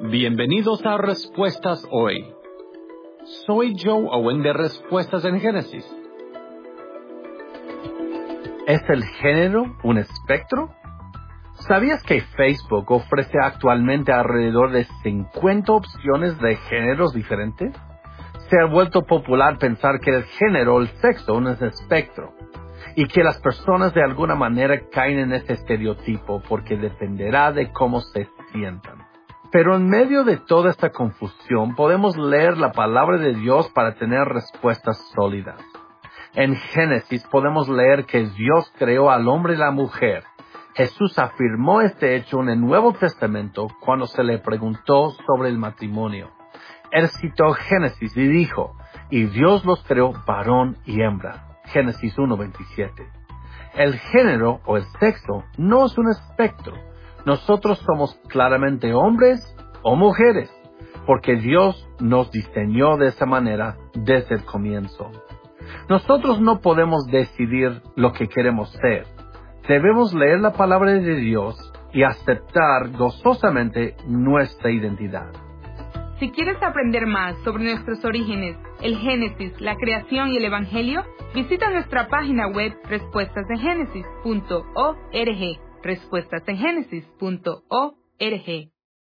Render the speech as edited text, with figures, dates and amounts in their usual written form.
Bienvenidos a Respuestas Hoy. Soy Joe Owen de Respuestas en Génesis. ¿Es el género un espectro? ¿Sabías que Facebook ofrece actualmente alrededor de 50 opciones de géneros diferentes? Se ha vuelto popular pensar que el género o el sexo no es espectro, y que las personas de alguna manera caen en este estereotipo porque dependerá de cómo se sientan. Pero en medio de toda esta confusión podemos leer la palabra de Dios para tener respuestas sólidas. En Génesis podemos leer que Dios creó al hombre y la mujer. Jesús afirmó este hecho en el Nuevo Testamento cuando se le preguntó sobre el matrimonio. Él citó Génesis y dijo, y Dios los creó varón y hembra. Génesis 1:27. El género o el sexo no es un espectro. Nosotros somos claramente hombres o mujeres, porque Dios nos diseñó de esa manera desde el comienzo. Nosotros no podemos decidir lo que queremos ser. Debemos leer la palabra de Dios y aceptar gozosamente nuestra identidad. Si quieres aprender más sobre nuestros orígenes, el Génesis, la creación y el Evangelio, visita nuestra página web respuestasengenesis.org. respuestasengenesis.org